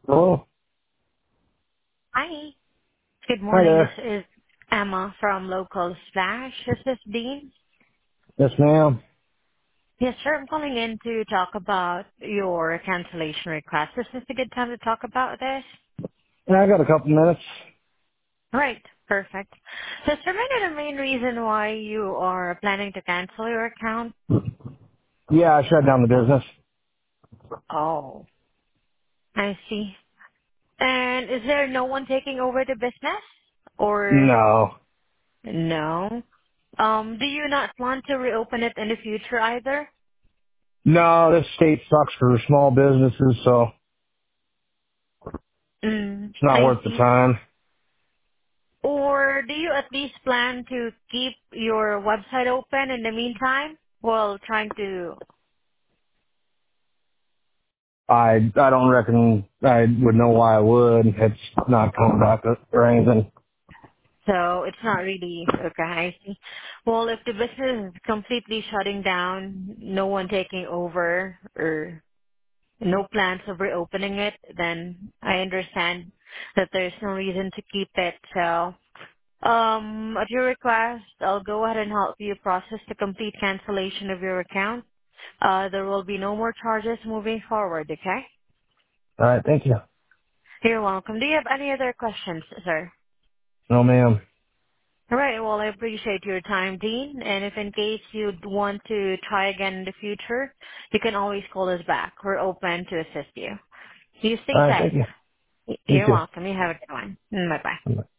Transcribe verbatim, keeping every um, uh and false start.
Hello? Hi. Good Hi morning. This there. is Emma from Local Slash. Is this Dean? Yes, ma'am. Yes, sir. I'm calling in to talk about your cancellation request. Is this a good time to talk about this? Yeah, I got a couple minutes. Right. Perfect. So, sir, may I know the main reason why you are planning to cancel your account? Yeah, I shut down the business. Oh, I see. And is there no one taking over the business? Or No. no? Um, do you not plan to reopen it in the future either? No, this state sucks for small businesses, so Mm, it's not I worth the see. time. Or do you at least plan to keep your website open in the meantime while trying to, I I don't reckon I would know why I would. It's not coming back or anything. so it's not really, okay, I see. Well, if the business is completely shutting down, no one taking over or no plans of reopening it, then I understand that there's no reason to keep it. So, um, at your request, I'll go ahead and help you process the complete cancellation of your account. Uh, there will be no more charges moving forward, okay? All right, thank you. You're welcome. Do you have any other questions, sir? No, ma'am. All right. Well, I appreciate your time, Dean. And if in case you'd want to try again in the future, you can always call us back. We're open to assist you. You All stay right, thank you. safe. You You're too. welcome. You have a good one. Bye-bye.